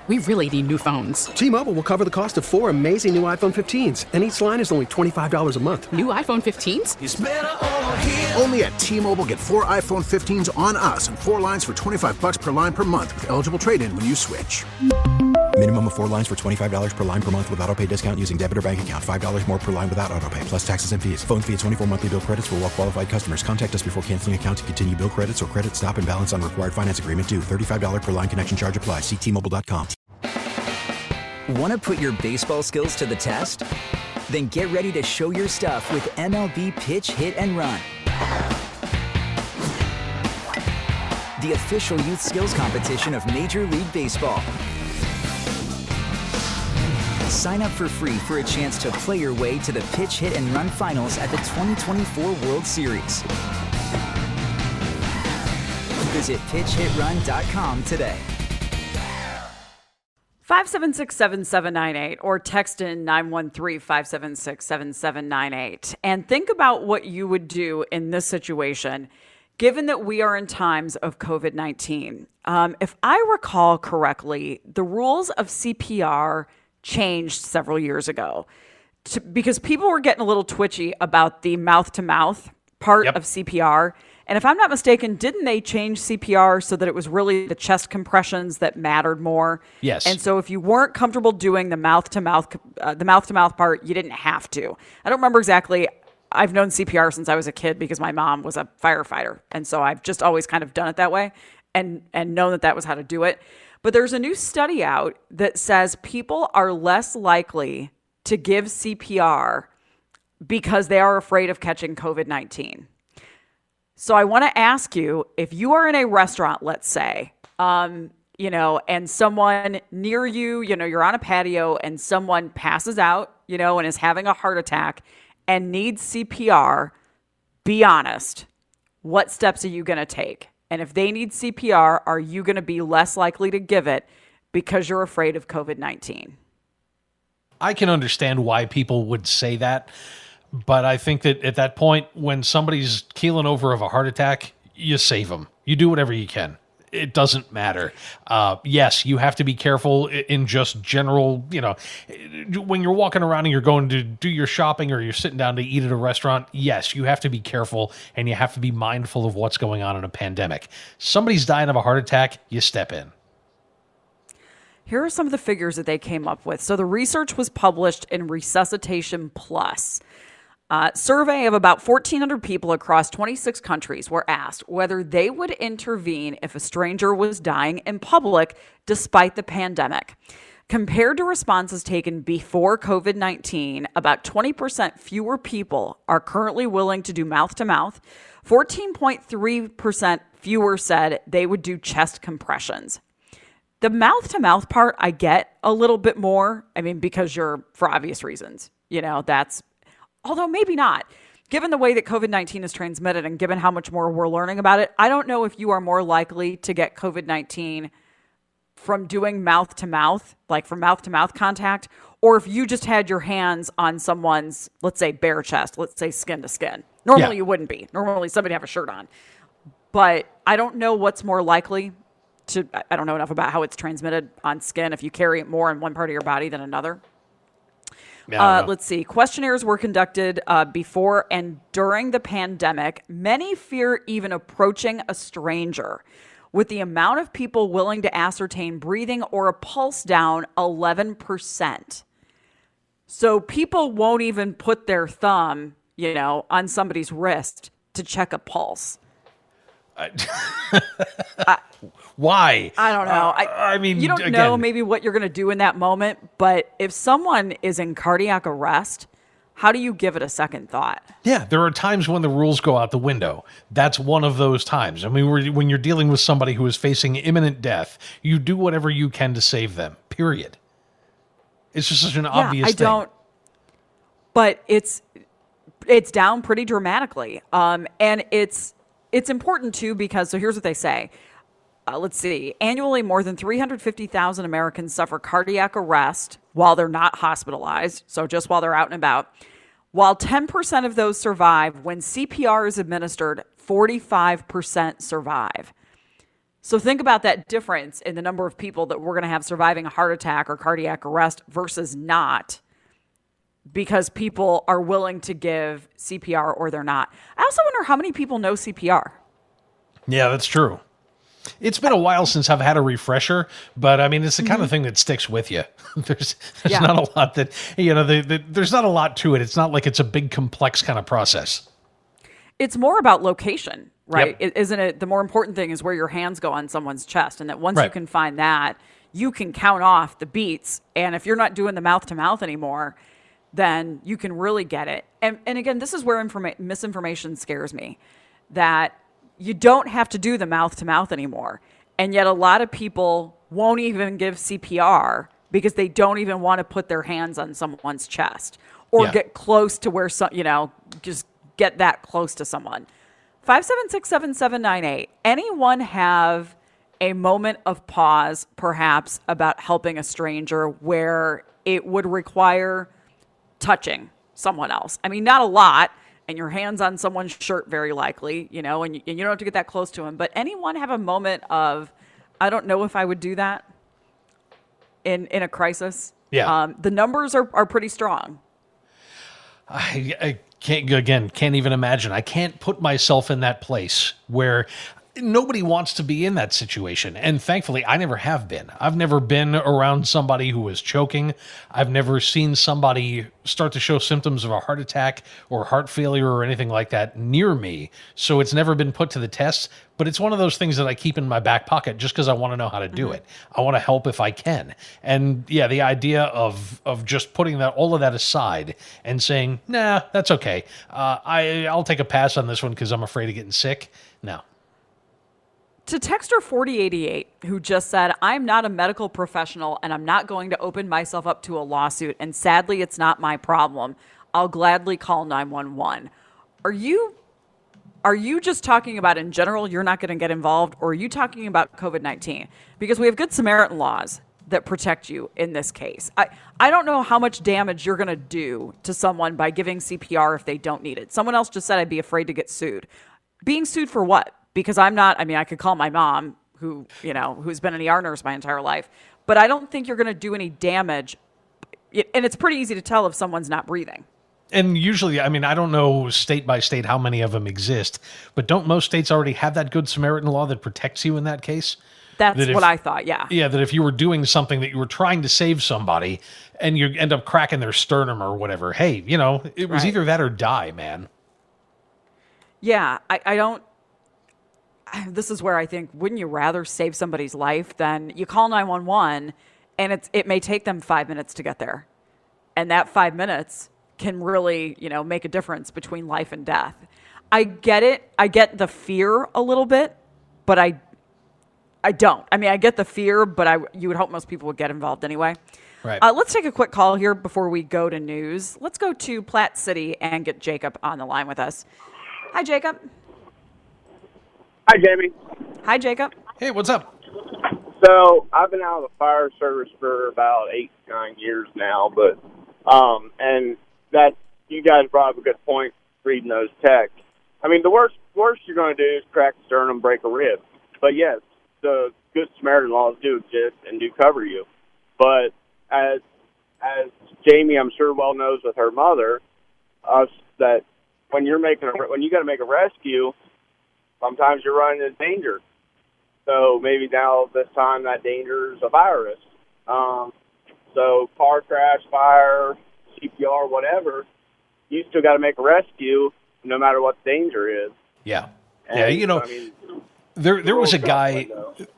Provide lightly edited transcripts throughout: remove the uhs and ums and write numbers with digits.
We really need new phones. T-Mobile will cover the cost of 4 amazing new iPhone 15s, and each line is only $25 a month. New iPhone 15s? It's better over here. Only at T-Mobile, get 4 iPhone 15s on us and 4 lines for $25 per line per month with eligible trade-in when you switch. Minimum of 4 lines for $25 per line per month with autopay discount using debit or bank account. $5 more per line without autopay, plus taxes and fees. Phone fee at 24 monthly bill credits for well-qualified customers. Contact us before canceling account to continue bill credits or credit stop and balance on required finance agreement due. $35 per line connection charge applies. See T-Mobile.com. Want to put your baseball skills to the test? Then get ready to show your stuff with MLB Pitch, Hit, and Run. The official youth skills competition of Major League Baseball. Sign up for free for a chance to play your way to the Pitch, Hit, and Run finals at the 2024 World Series. Visit pitchhitrun.com today. 576-7798 or text in 913-576-7798 and think about what you would do in this situation given that we are in times of COVID-19. If I recall correctly, the rules of CPR changed several years ago because people were getting a little twitchy about the mouth-to-mouth part of CPR. And if I'm not mistaken, didn't they change CPR so that it was really the chest compressions that mattered more? Yes. And so if you weren't comfortable doing the mouth-to-mouth part, you didn't have to. I don't remember exactly. I've known CPR since I was a kid because my mom was a firefighter. And so I've just always kind of done it that way and known that that was how to do it. But there's a new study out that says people are less likely to give CPR because they are afraid of catching COVID-19. So I want to ask you, if you are in a restaurant, let's say, and someone near you, you're on a patio and someone passes out, and is having a heart attack and needs CPR, be honest. What steps are you going to take? And if they need CPR, are you going to be less likely to give it because you're afraid of COVID-19? I can understand why people would say that. But I think that at that point, when somebody's keeling over of a heart attack, you save them. You do whatever you can. It doesn't matter. Yes, you have to be careful in just general, when you're walking around and you're going to do your shopping or you're sitting down to eat at a restaurant, yes, you have to be careful and you have to be mindful of what's going on in a pandemic. Somebody's dying of a heart attack, you step in. Here are some of the figures that they came up with. So the research was published in Resuscitation Plus. Survey of about 1,400 people across 26 countries were asked whether they would intervene if a stranger was dying in public despite the pandemic. Compared to responses taken before COVID-19, about 20% fewer people are currently willing to do mouth-to-mouth. 14.3% fewer said they would do chest compressions. The mouth-to-mouth part, I get a little bit more. I mean, because for obvious reasons, although maybe not. Given the way that COVID-19 is transmitted and given how much more we're learning about it, I don't know if you are more likely to get COVID-19 from doing mouth-to-mouth, like from mouth-to-mouth contact, or if you just had your hands on someone's, let's say, bare chest, let's say skin-to-skin. Normally you wouldn't be. Normally somebody have a shirt on. But I don't know what's more likely I don't know enough about how it's transmitted on skin if you carry it more in one part of your body than another. Let's see. Questionnaires were conducted before and during the pandemic. Many fear even approaching a stranger, with the amount of people willing to ascertain breathing or a pulse down 11%. So people won't even put their thumb, on somebody's wrist to check a pulse. Why? I don't know. I mean, you don't know maybe what you're going to do in that moment, but if someone is in cardiac arrest, how do you give it a second thought? Yeah, there are times when the rules go out the window. That's one of those times. I mean, when you're dealing with somebody who is facing imminent death, you do whatever you can to save them, period. It's just such an obvious thing. But it's down pretty dramatically. And it's important too because, so here's what they say. Let's see. Annually, more than 350,000 Americans suffer cardiac arrest while they're not hospitalized, so just while they're out and about. While 10% of those survive, when CPR is administered, 45% survive. So think about that difference in the number of people that we're going to have surviving a heart attack or cardiac arrest versus not, because people are willing to give CPR or they're not. I also wonder how many people know CPR. Yeah, that's true. It's been a while since I've had a refresher, but I mean, it's the kind of thing that sticks with you. There's not a lot that, there's not a lot to it. It's not like it's a big, complex kind of process. It's more about location, right? Yep. Isn't it? The more important thing is where your hands go on someone's chest. And that once you Right. can find that, you can count off the beats. And if you're not doing the mouth to mouth anymore, then you can really get it. And again, this is where misinformation scares me, that you don't have to do the mouth to mouth anymore. And yet a lot of people won't even give CPR because they don't even want to put their hands on someone's chest or get close to where just get that close to someone. 576-7798. Anyone have a moment of pause, perhaps, about helping a stranger where it would require touching someone else? I mean, not a lot, and your hand's on someone's shirt very likely, and you don't have to get that close to him. But anyone have a moment of, I don't know if I would do that in a crisis? Yeah. The numbers are pretty strong. I can't even imagine. I can't put myself in that place where nobody wants to be in that situation. And thankfully, I never have been. I've never been around somebody who was choking. I've never seen somebody start to show symptoms of a heart attack or heart failure or anything like that near me. So it's never been put to the test. But it's one of those things that I keep in my back pocket just because I want to know how to do it. I want to help if I can. And yeah, the idea of just putting all of that aside and saying, nah, that's okay. I'll take a pass on this one because I'm afraid of getting sick. No. To Texter 4088, who just said, I'm not a medical professional and I'm not going to open myself up to a lawsuit, and sadly, it's not my problem. I'll gladly call 911. Are you just talking about in general, you're not going to get involved, or are you talking about COVID-19? Because we have Good Samaritan laws that protect you in this case. I don't know how much damage you're going to do to someone by giving CPR if they don't need it. Someone else just said I'd be afraid to get sued. Being sued for what? Because I could call my mom, who's been an ER nurse my entire life, but I don't think you're going to do any damage. And it's pretty easy to tell if someone's not breathing. And usually, I don't know state by state how many of them exist, but don't most states already have that Good Samaritan law that protects you in that case? That's what I thought, yeah. Yeah, that if you were doing something that you were trying to save somebody and you end up cracking their sternum or whatever, hey, it was either that or die, man. Yeah, I don't. This is where I think, wouldn't you rather save somebody's life than you call 911 and it may take them 5 minutes to get there. And that 5 minutes can really, make a difference between life and death. I get it. I get the fear a little bit, but I don't. I get the fear, but you would hope most people would get involved anyway. Right. Let's take a quick call here before we go to news. Let's go to Platte City and get Jacob on the line with us. Hi, Jacob. Hi, Jamie. Hi, Jacob. Hey, what's up? So I've been out of the fire service for about 8-9 years now, but and that you guys brought up a good point reading those texts. The worst you're going to do is crack the sternum, break a rib. But yes, the Good Samaritan laws do exist and do cover you. But as Jamie, I'm sure well knows with her mother, that when you got to make a rescue, sometimes you're running into danger. So maybe now this time that danger is a virus. So car crash, fire, CPR, whatever, you still got to make a rescue no matter what the danger is. Yeah. And, There was a guy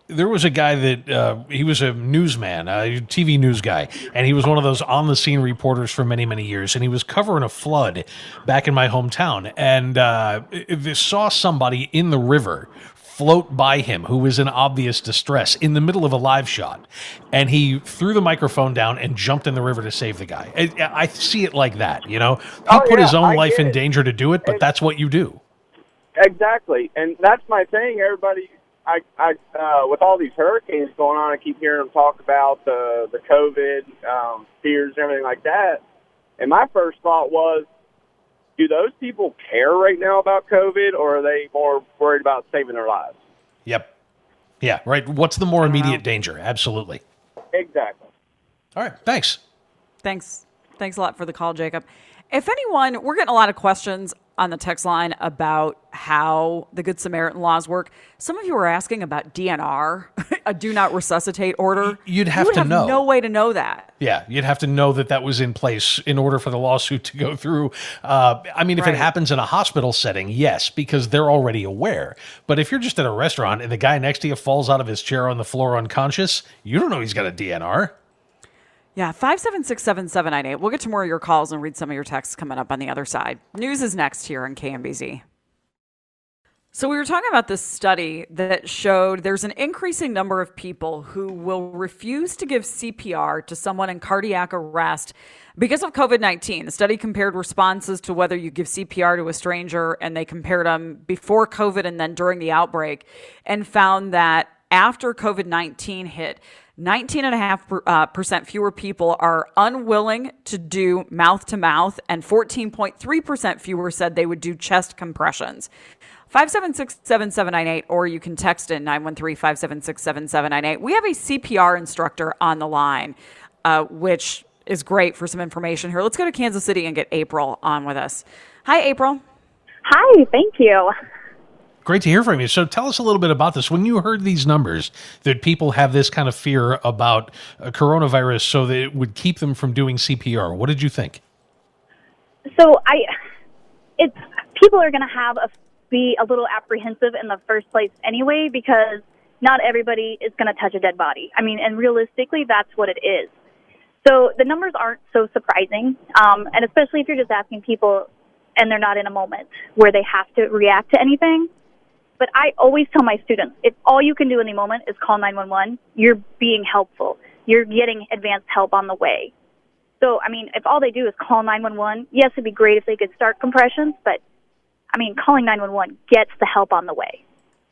that he was a newsman, a TV news guy, and he was one of those on-the-scene reporters for many, many years, and he was covering a flood back in my hometown, and saw somebody in the river float by him who was in obvious distress in the middle of a live shot, and he threw the microphone down and jumped in the river to save the guy. I see it like that, He put his own life in danger to do it, but that's what you do. Exactly, and that's my thing. Everybody, I with all these hurricanes going on, I keep hearing them talk about the COVID fears and everything like that. And my first thought was, do those people care right now about COVID, or are they more worried about saving their lives? Yep. Yeah, right. What's the more immediate danger? Absolutely. Exactly. All right. Thanks. Thanks a lot for the call, Jacob. If anyone, we're getting a lot of questions on the text line about how the Good Samaritan laws work. Some of you are asking about DNR, a do not resuscitate order. You'd have to know. No way to know that. Yeah, you'd have to know that was in place in order for the lawsuit to go through. I mean, if it happens in a hospital setting, yes, because they're already aware. But if you're just at a restaurant and the guy next to you falls out of his chair on the floor unconscious, you don't know he's got a DNR. Yeah, 576-7798. We'll get to more of your calls and read some of your texts coming up on the other side. News is next here on KMBZ. So we were talking about this study that showed there's an increasing number of people who will refuse to give CPR to someone in cardiac arrest because of COVID-19. The study compared responses to whether you give CPR to a stranger, and they compared them before COVID and then during the outbreak, and found that after COVID-19 hit, 19.5% fewer people are unwilling to do mouth-to-mouth, and 14.3% fewer said they would do chest compressions. 576-7798, or you can text in 913-576-7798. We have a CPR instructor on the line, which is great for some information here. Let's go to Kansas City and get April on with us. Hi, April. Hi, thank you. Great to hear from you. So tell us a little bit about this. When you heard these numbers that people have this kind of fear about coronavirus so that it would keep them from doing CPR, what did you think? So people are going to be a little apprehensive in the first place anyway, because not everybody is going to touch a dead body. I mean, and realistically, that's what it is. So the numbers aren't so surprising, and especially if you're just asking people and they're not in a moment where they have to react to anything. But I always tell my students, if all you can do in the moment is call 911, you're being helpful. You're getting advanced help on the way. So, I mean, if all they do is call 911, yes, it'd be great if they could start compressions, but, I mean, calling 911 gets the help on the way.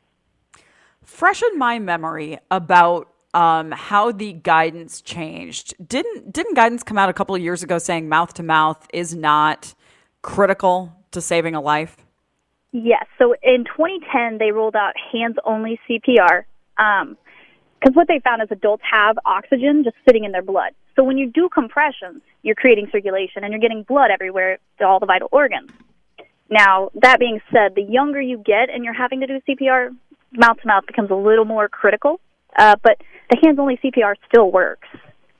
Freshen my memory about how the guidance changed. Didn't guidance come out a couple of years ago saying mouth-to-mouth is not critical to saving a life? Yes. So in 2010, they rolled out hands-only CPR because what they found is adults have oxygen just sitting in their blood. So when you do compressions, you're creating circulation and you're getting blood everywhere to all the vital organs. Now, that being said, the younger you get and you're having to do CPR, mouth-to-mouth becomes a little more critical, but the hands-only CPR still works.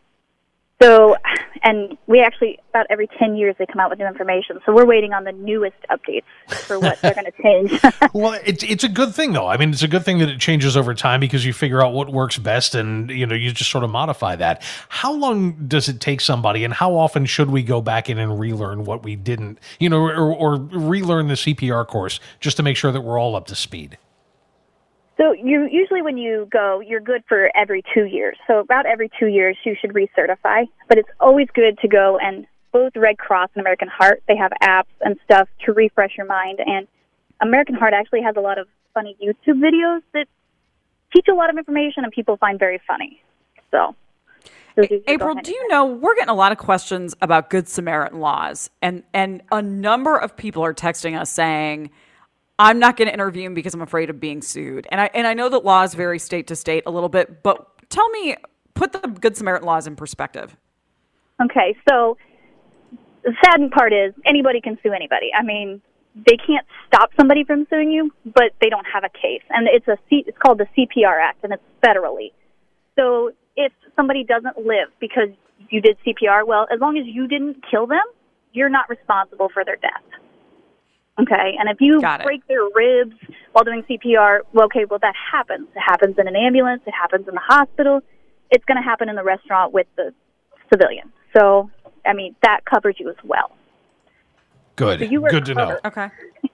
So, and we actually, about every 10 years, they come out with new information. So we're waiting on the newest updates for what they're going to change. Well, it's a good thing, though. I mean, it's a good thing that it changes over time because you figure out what works best and, you just sort of modify that. How long does it take somebody, and how often should we go back in and relearn what we didn't, or relearn the CPR course just to make sure that we're all up to speed? So usually when you go, you're good for every 2 years. So about every 2 years, you should recertify. But it's always good to go, and both Red Cross and American Heart, they have apps and stuff to refresh your mind. And American Heart actually has a lot of funny YouTube videos that teach a lot of information and people find very funny. So, April, do you know, we're getting a lot of questions about Good Samaritan laws, and a number of people are texting us saying, I'm not going to intervene because I'm afraid of being sued. And I know that laws vary state to state a little bit, but tell me, put the Good Samaritan laws in perspective. Okay, so the sad part is anybody can sue anybody. I mean, they can't stop somebody from suing you, but they don't have a case. And it's called the CPR Act, and it's federally. So if somebody doesn't live because you did CPR, well, as long as you didn't kill them, you're not responsible for their death. Okay, and if you break their ribs while doing CPR, well, that happens. It happens in an ambulance. It happens in the hospital. It's going to happen in the restaurant with the civilian. So, I mean, that covers you as well. Good. So good to know. Okay.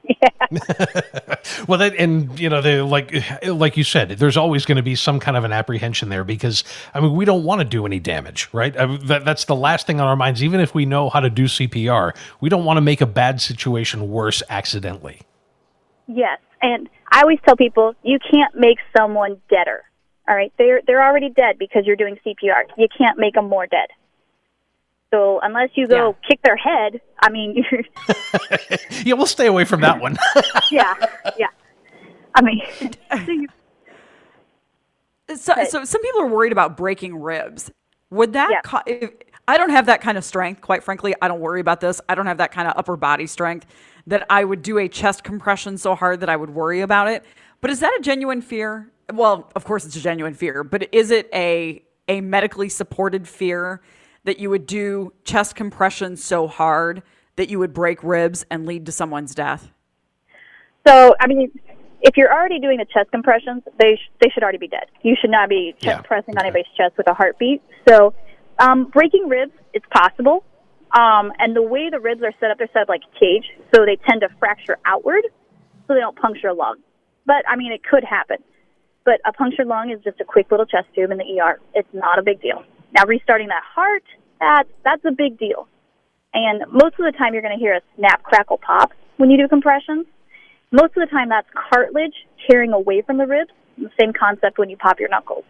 Well, they like you said, there's always going to be some kind of an apprehension there because, I mean, we don't want to do any damage, right? I mean, that's the last thing on our minds. Even if we know how to do CPR, we don't want to make a bad situation worse accidentally. Yes, and I always tell people, you can't make someone deader, all right? They're already dead because you're doing CPR. You can't make them more dead. So unless you go kick their head, I mean... Yeah, we'll stay away from that one. Yeah. I mean... So some people are worried about breaking ribs. Would that? I don't have that kind of strength, quite frankly. I don't worry about this. I don't have that kind of upper body strength that I would do a chest compression so hard that I would worry about it. But is that a genuine fear? Well, of course it's a genuine fear, but is it a medically supported fear that you would do chest compression so hard that you would break ribs and lead to someone's death? So, I mean, if you're already doing the chest compressions, they should already be dead. You should not be pressing on anybody's chest with a heartbeat. So breaking ribs, it's possible. And the way the ribs are set up, they're set up like a cage, so they tend to fracture outward so they don't puncture a lung. But, I mean, it could happen. But a punctured lung is just a quick little chest tube in the ER. It's not a big deal. Now, restarting that heart, that's a big deal. And most of the time you're going to hear a snap, crackle, pop when you do compressions. Most of the time that's cartilage tearing away from the ribs. The same concept when you pop your knuckles.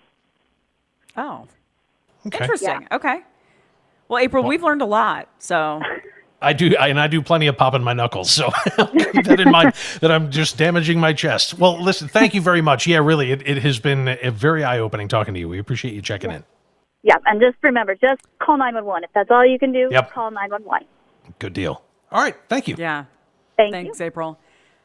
Oh, okay. Interesting. Yeah. Okay. Well, April, we've learned a lot, so... I do plenty of popping my knuckles, so keep that in mind that I'm just damaging my chest. Well, listen, thank you very much. Yeah, really, it has been a very eye-opening talking to you. We appreciate you checking in. Yeah, and just remember, just call 911. If that's all you can do, call 911. Good deal. All right, thank you. Yeah. Thanks, April.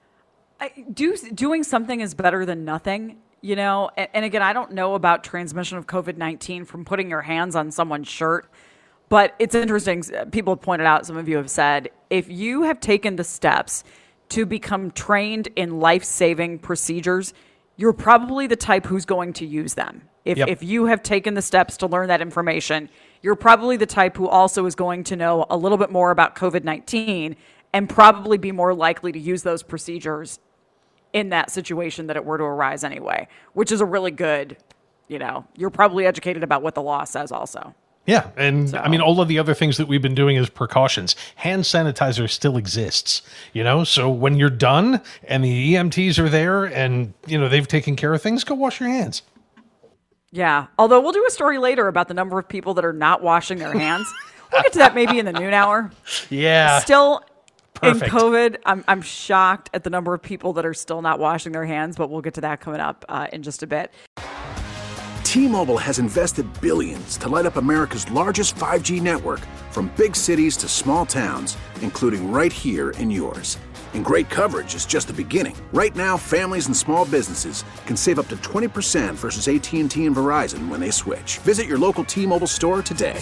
Doing something is better than nothing, you know? And again, I don't know about transmission of COVID-19 from putting your hands on someone's shirt. But it's interesting. People have pointed out, some of you have said, if you have taken the steps to become trained in life-saving procedures, you're probably the type who's going to use them. If you have taken the steps to learn that information, you're probably the type who also is going to know a little bit more about COVID-19 and probably be more likely to use those procedures in that situation that it were to arise anyway, which is a really good, you're probably educated about what the law says also. Yeah, and I mean, all of the other things that we've been doing as precautions. Hand sanitizer still exists, so when you're done and the EMTs are there and, they've taken care of things, go wash your hands. Yeah, although we'll do a story later about the number of people that are not washing their hands. We'll get to that maybe in the noon hour. Yeah. Still perfect. In COVID, I'm shocked at the number of people that are still not washing their hands, but we'll get to that coming up in just a bit. T-Mobile has invested billions to light up America's largest 5G network, from big cities to small towns, including right here in yours. And great coverage is just the beginning. Right now, families and small businesses can save up to 20% versus AT&T and Verizon when they switch. Visit your local T-Mobile store today.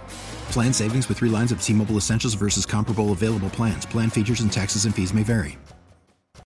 Plan savings with 3 lines of T-Mobile Essentials versus comparable available plans. Plan features and taxes and fees may vary.